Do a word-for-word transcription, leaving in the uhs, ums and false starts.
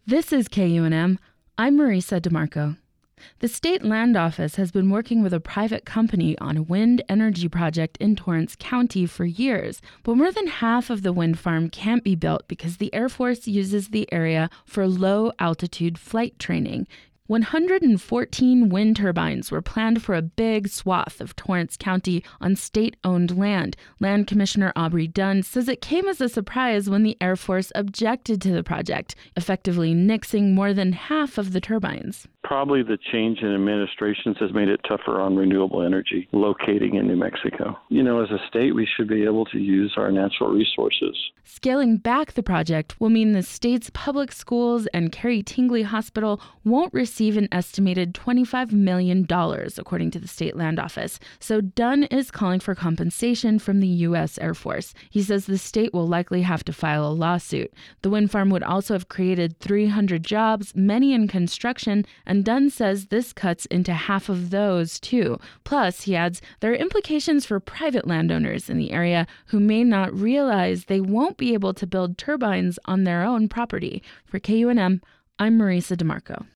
This is K U N M. I'm Marisa DeMarco. The State Land Office has been working with a private company on a wind energy project in Torrance County for years, but more than half of the wind farm can't be built because the Air Force uses the area for low-altitude flight training. one hundred fourteen wind turbines were planned for a big swath of Torrance County on state-owned land. Land Commissioner Aubrey Dunn says it came as a surprise when the Air Force objected to the project, effectively nixing more than half of the turbines. Probably the change in administrations has made it tougher on renewable energy locating in New Mexico. You know, as a state, we should be able to use our natural resources. Scaling back the project will mean the state's public schools and Carrie Tingley Hospital won't receive an estimated twenty-five million dollars, according to the State Land Office. So Dunn is calling for compensation from the U S Air Force. He says the state will likely have to file a lawsuit. The wind farm would also have created three hundred jobs, many in construction, and Dunn says this cuts into half of those, too. Plus, he adds, there are implications for private landowners in the area who may not realize they won't be able to build turbines on their own property. For K U N M, I'm Marisa DeMarco.